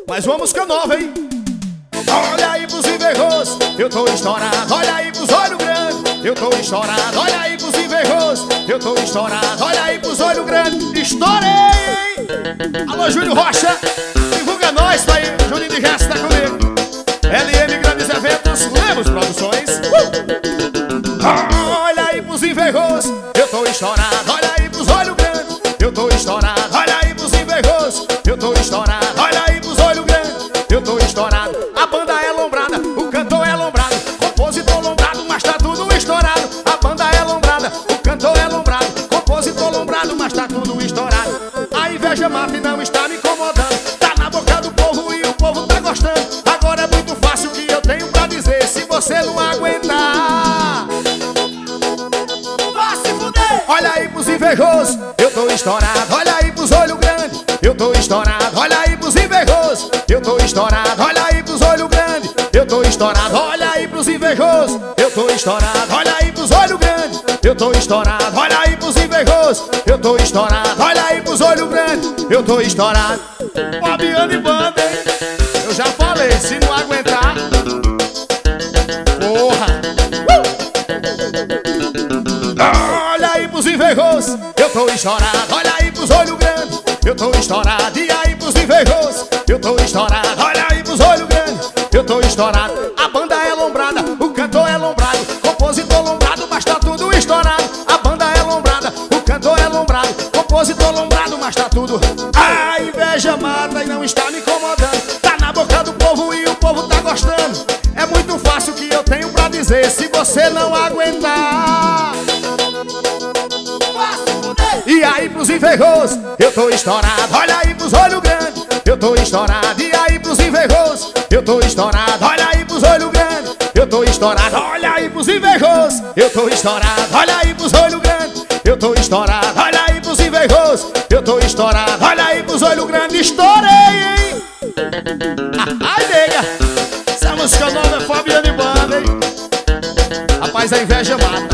Mais uma música nova, hein? Olha aí pros invejosos, eu tô estourado. Olha aí pros olhos grandes, eu tô estourado. Olha aí pros invejosos, eu tô estourado. Olha aí pros olhos grandes, estourei! Alô, Júlio Rocha, divulga nós, pai. Juninho de Gesto tá comigo. LM Grandes Eventos, Lemos Produções. Olha aí pros invejosos, eu tô estourado. Olha aí pros olhos grandes, eu tô estourado. Olha aí pros invejosos, eu tô estourado. Olha aí pros olhos grandes, eu tô estourado. A banda é lombrada, o cantor é lombrado, compositor lombrado, mas tá tudo estourado. A banda é lombrada, o cantor é lombrado, compositor lombrado, mas tá tudo estourado. A inveja mata e não está me incomodando. Tá na boca do povo e o povo tá gostando. Agora é muito fácil o que eu tenho pra dizer. Se você não aguentar, vá se fuder. Olha aí pros invejosos, eu tô estourado. Olha aí pros olhos grandes, eu tô estourado. Olha aí pros invejosos, eu tô estourado. Olha aí pros olhos grandes, eu tô estourado. Olha aí pros invejosos, eu tô estourado. Olha aí pros olhos grandes, eu tô estourado. Olha aí pros invejosos, eu tô estourado. Olha aí pros olhos grandes, eu tô estourado. Fabiano e banda, hein? Eu já falei, se não aguentar, porra! Olha aí pros invejosos, eu tô estourado. Olha aí pros olhos grandes, eu tô estourado. E aí pros invejosos, eu tô estourado. Olha aí pros olhos grandes, eu tô estourado. A banda é lombrada, o cantor é lombrado, compositor lombrado, mas tá tudo estourado. A banda é lombrada, o cantor é lombrado, compositor lombrado, mas tá tudo. A inveja mata e não está me incomodando. Tá na boca do povo e o povo tá gostando. É muito fácil o que eu tenho pra dizer. Se você não aguentar, e aí pros invejosos, eu tô estourado. Olha aí pros olhos grandes, eu tô estourado. E aí pros invejosos, eu tô estourado. Olha aí pros olhos grandes, eu tô estourado. Olha aí pros invejosos, eu tô estourado. Olha aí pros olhos grandes, eu tô estourado. Olha aí pros invejosos, eu tô estourado. Olha aí pros olhos grandes, estourei, hein? Ai, nega, essa música nova é Fabiano e banda, hein? Rapaz, a inveja mata.